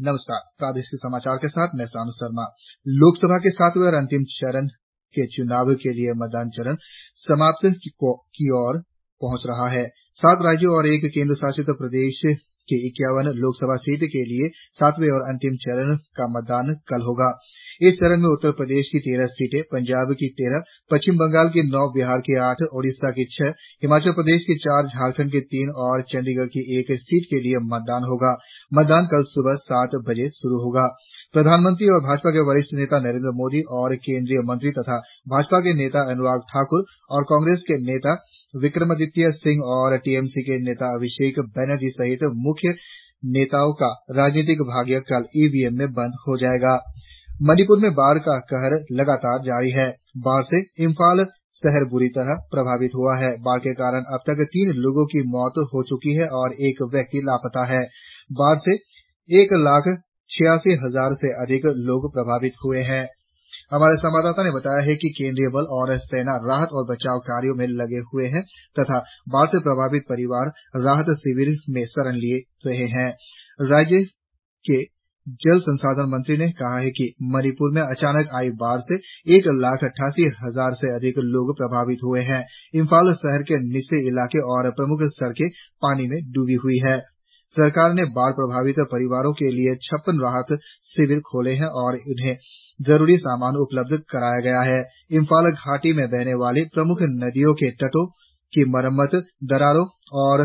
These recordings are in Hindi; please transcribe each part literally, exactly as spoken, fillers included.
नमस्कार, प्रादेशिक समाचार के साथ मैं सानु शर्मा। लोकसभा के सातवें और अंतिम चरण के चुनाव के लिए मतदान चरण समाप्ति की ओर पहुंच रहा है। सात राज्यों और एक केंद्र शासित प्रदेश की इक्यावन लोकसभा सीट के लिए सातवें और अंतिम चरण का मतदान कल होगा। इस चरण में उत्तर प्रदेश की तेरह सीटें, पंजाब की तेरह, पश्चिम बंगाल की नौ, बिहार की आठ, ओडिशा की छह, हिमाचल प्रदेश की चार, झारखंड की तीन और चंडीगढ़ की एक सीट के लिए मतदान होगा। मतदान कल सुबह सात बजे शुरू होगा। प्रधानमंत्री और भाजपा के वरिष्ठ नेता नरेंद्र मोदी और केंद्रीय मंत्री तथा भाजपा के नेता अनुराग ठाकुर और कांग्रेस के नेता विक्रमादित्य सिंह और टीएमसी के नेता अभिषेक बनर्जी सहित मुख्य नेताओं का राजनीतिक भाग्य कल ईवीएम में बंद हो जाएगा। मणिपुर में बाढ़ का कहर लगातार जारी है। बाढ़ से इम्फाल शहर बुरी तरह प्रभावित हुआ है। बाढ़ के कारण अब तक तीन लोगों की मौत हो चुकी है और एक व्यक्ति लापता है। बाढ़ से एक लाख छियासी हजार से अधिक लोग प्रभावित हुए हैं। हमारे संवाददाता ने बताया है कि केंद्रीय बल और सेना राहत और बचाव कार्यों में लगे हुए हैं तथा बाढ़ से प्रभावित परिवार राहत शिविर में शरण ले रहे हैं। राज्य के जल संसाधन मंत्री ने कहा है कि मणिपुर में अचानक आई बाढ़ से एक लाख अट्ठासी हजार से अधिक लोग प्रभावित हुए हैं। इम्फाल शहर के निचले इलाके और प्रमुख सड़कें पानी में डूबी हुई है। सरकार ने बाढ़ प्रभावित परिवारों के लिए छप्पन राहत शिविर खोले हैं और उन्हें जरूरी सामान उपलब्ध कराया गया है। इम्फाल घाटी में बहने वाली प्रमुख नदियों के तटों की मरम्मत, दरारों और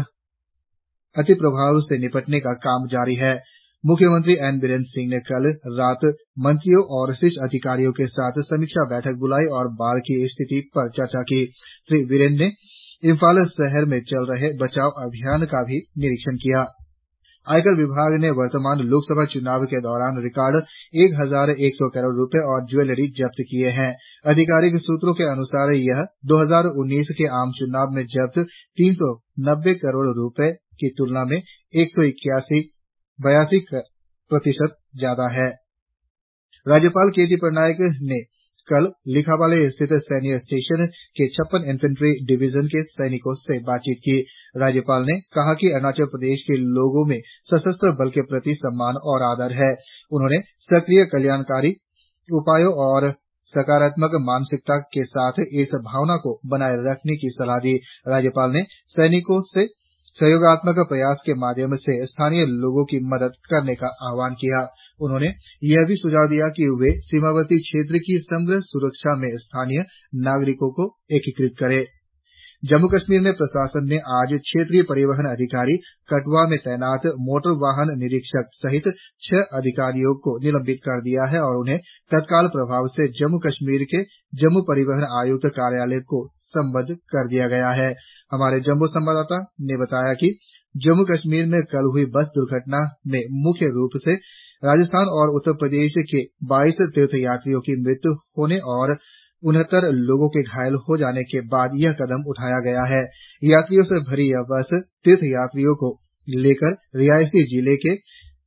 अतिप्रभाव से निपटने का काम जारी है। मुख्यमंत्री एन बीरेन सिंह ने कल रात मंत्रियों और शीर्ष अधिकारियों के साथ समीक्षा बैठक बुलाई और बाढ़ की स्थिति पर चर्चा की। श्री बीरेन ने इम्फाल शहर में चल रहे बचाव अभियान का भी निरीक्षण किया। आयकर विभाग ने वर्तमान लोकसभा चुनाव के दौरान रिकॉर्ड एक हजार एक सौ करोड़ रुपए और ज्वेलरी जब्त किए हैं। आधिकारिक सूत्रों के अनुसार यह दो हजार उन्नीस के आम चुनाव में जब्त तीन सौ नब्बे करोड़ रुपए की तुलना में एक सौ इक्यासी बयासी प्रतिशत ज्यादा है। राज्यपाल के टी पटनायक ने कल लिखावाली स्थित सैन्य स्टेशन के छप्पन इन्फेंट्री डिवीजन के सैनिकों से बातचीत की। राज्यपाल ने कहा कि अरुणाचल प्रदेश के लोगों में सशस्त्र बल के प्रति सम्मान और आदर है। उन्होंने सक्रिय कल्याणकारी उपायों और सकारात्मक मानसिकता के साथ इस भावना को बनाए रखने की सलाह दी। राज्यपाल ने सैनिकों से सहयोगात्मक प्रयास के माध्यम से स्थानीय लोगों की मदद करने का आह्वान किया। उन्होंने यह भी सुझाव दिया कि वे सीमावर्ती क्षेत्र की समग्र सुरक्षा में स्थानीय नागरिकों को एकीकृत करें। जम्मू कश्मीर में प्रशासन ने आज क्षेत्रीय परिवहन अधिकारी, कठुआ में तैनात मोटर वाहन निरीक्षक सहित छह अधिकारियों को निलंबित कर दिया है और उन्हें तत्काल प्रभाव से जम्मू कश्मीर के जम्मू परिवहन आयुक्त कार्यालय को संबद्ध कर दिया गया है। हमारे जम्मू संवाददाता ने बताया कि जम्मू कश्मीर में कल हुई बस दुर्घटना में मुख्य रूप से राजस्थान और उत्तर प्रदेश के बाईस तीर्थयात्रियों की मृत्यु होने और उनहत्तर लोगों के घायल हो जाने के बाद यह कदम उठाया गया है। यात्रियों से भरी यह बस तीर्थयात्रियों को लेकर रियासी जिले के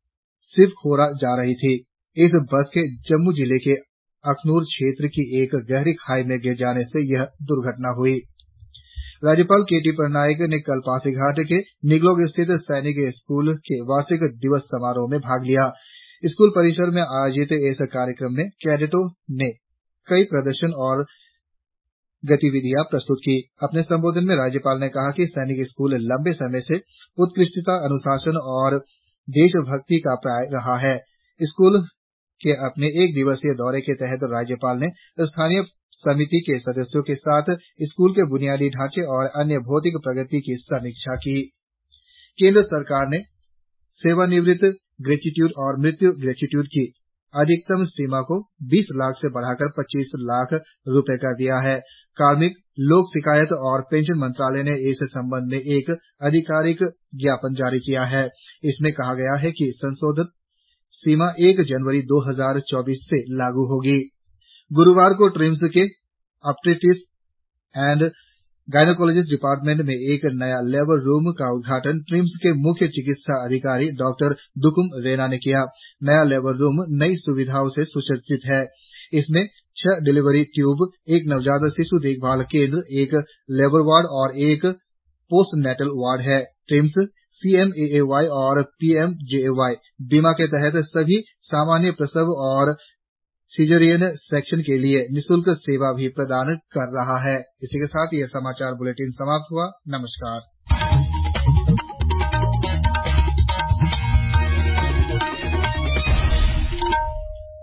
शिवखोरा जा रही थी। इस बस के जम्मू जिले के अखनूर क्षेत्र की एक गहरी खाई में गिर जाने से यह दुर्घटना हुई। राज्यपाल के टी पटनायक ने कल पासीघाट के निगलोक स्थित सैनिक स्कूल के वार्षिक दिवस समारोह में भाग लिया। स्कूल परिसर में आयोजित इस कार्यक्रम में कैडेटों ने कई प्रदर्शन और गतिविधियां प्रस्तुत की। अपने संबोधन में राज्यपाल ने कहा कि सैनिक स्कूल लंबे समय से उत्कृष्टता, अनुशासन और देशभक्ति का पर्याय रहा है। स्कूल के अपने एक दिवसीय दौरे के तहत राज्यपाल ने स्थानीय समिति के सदस्यों के साथ स्कूल के बुनियादी ढांचे और अन्य भौतिक प्रगति की समीक्षा की। केंद्र सरकार ने सेवानिवृत्त ग्रेच्युटी और मृत्यु ग्रेच्युटी की अधिकतम सीमा को बीस लाख से बढ़ाकर पच्चीस लाख रुपए कर दिया है। कार्मिक, लोक शिकायत और पेंशन मंत्रालय ने इस संबंध में एक आधिकारिक ज्ञापन जारी किया है। इसमें कहा गया है कि संशोधित सीमा एक जनवरी दो हजार चौबीस से लागू होगी। गुरुवार को ट्रिम्स के ऑब्स्टेट्रिक्स एंड गायनेकोलॉजी डिपार्टमेंट में एक नया लेबर रूम का उद्घाटन ट्रिम्स के मुख्य चिकित्सा अधिकारी डॉक्टर दुकुम रेना ने किया। नया लेबर रूम नई सुविधाओं से सुसज्जित है। इसमें छह डिलीवरी ट्यूब, एक नवजात शिशु देखभाल केंद्र, एक लेबर वार्ड और एक पोस्टनेटल वार्ड है। ट्रिम्स, सीएमएएवाई और पीएमजेएवाई बीमा के तहत सभी सामान्य प्रसव और सिजेरियन सेक्शन के लिए निशुल्क सेवा भी प्रदान कर रहा है। इसी के साथ ये समाचार बुलेटिन समाप्त हुआ। नमस्कार।